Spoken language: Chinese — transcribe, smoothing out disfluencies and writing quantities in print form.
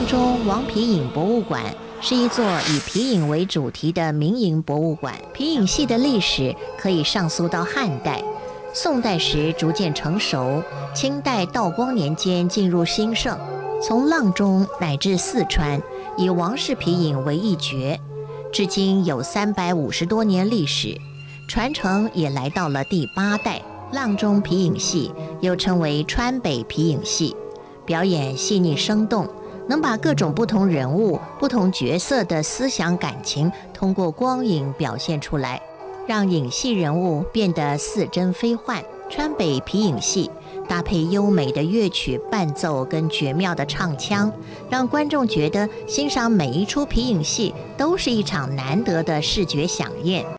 中王皮影博物馆是一座以皮影为主题的民营博物馆。皮影戏的历史可以上溯到汉代，宋代时逐渐成熟，清代道光年间进入兴盛。从阆中乃至四川，以王氏皮影为一绝，至今有350多年历史，传承也来到了第8代。阆中皮影戏又称为川北皮影戏，表演细腻生动，能把各种不同人物、不同角色的思想感情通过光影表现出来，让影戏人物变得似真非幻。川北皮影戏搭配优美的乐曲伴奏跟绝妙的唱腔，让观众觉得欣赏每一出皮影戏都是一场难得的视觉飨宴。